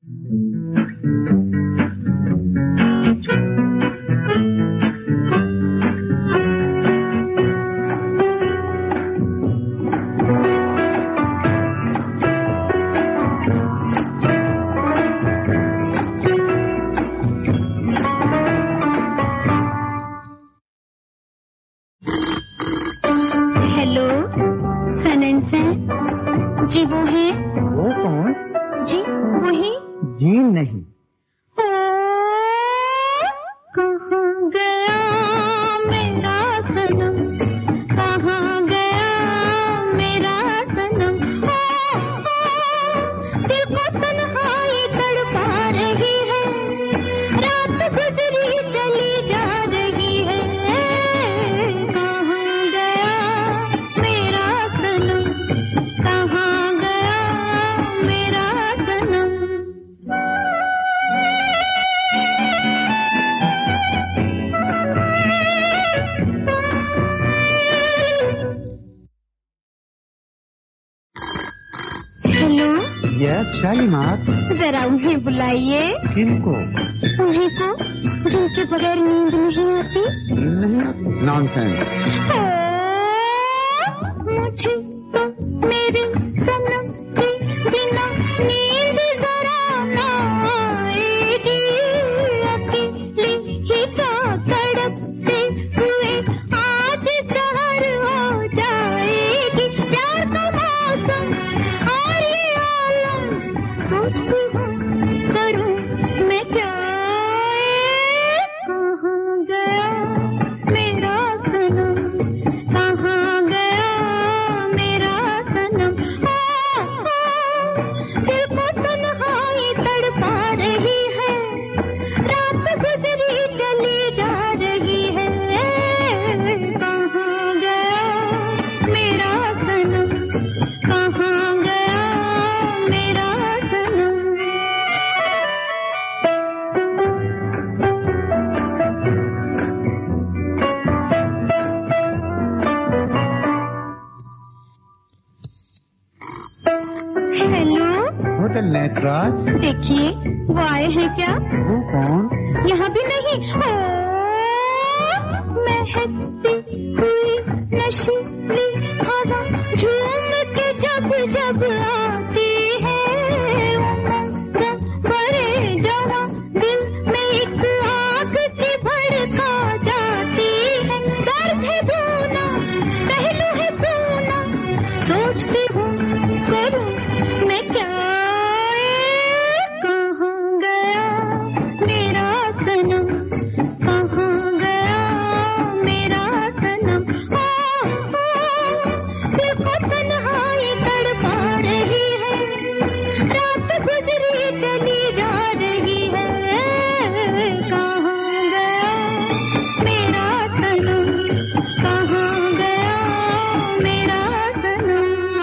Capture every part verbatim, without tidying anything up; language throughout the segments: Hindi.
जरा उन्हें बुलाइए। किनको? उन्हीं को जिनके बगैर नींद नहीं आती। नींद नहीं आती? नॉनसेंस। मुझे तो मेरे सनम के बिना नींद जरा ना आएगी। अकेले ही तो तड़पते हुए आज सहर हो जाएगी। प्यार का मौसम और ये आलम सोचती हूँ करूँ मैं क्या। कहाँ गया मेरा सनम, कहाँ गया मेरा सनम। दिल को तन्हाई तड़पा रही है, रात गुजरी चली जा रही है। कहाँ गया मेरा सनम, कहाँ गया मेरा सनम। Hello, hotel Nataraj. देखिए वो आए हैं क्या? वो कौन? यहाँ भी नहीं। ओ, महकती हुई नशीली हवा झूम के जब जब आती है। उमंग भरे जवां दिल में एक आग सी भड़का जाती है। दर्द है दूना, पहलू है सोना, सोचती हूँ करूँ मैं क्या। कहाँ गया मेरा सनम, कहाँ गया मेरा सनम। दिल को तन्हाई तड़पा रही है, रात गुजरी चली जा रही है। कहाँ गया मेरा सनम, कहाँ गया मेरा सनम।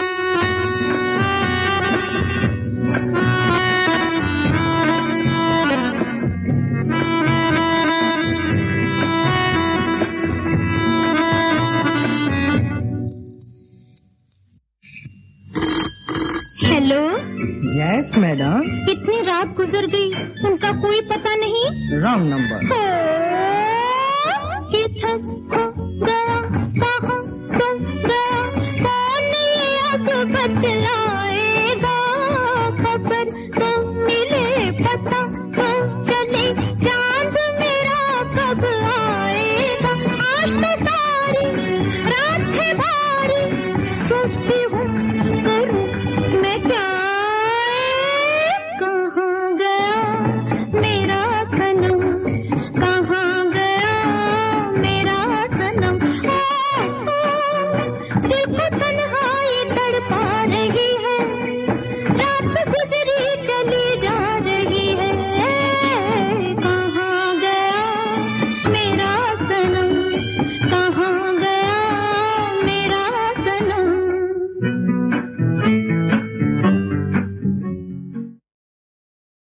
Hello, yes madam. इतनी रात गुजर गई, उनका कोई पता नहीं। Wrong number. हो, किधर खो गया, कहाँ सो गया, कौन ये अब बतलाएगा। खबर तो मिले, पता तो चले, चांद मेरा कब आएगा। आज तो सारी रात है भारी, सोचती हूँ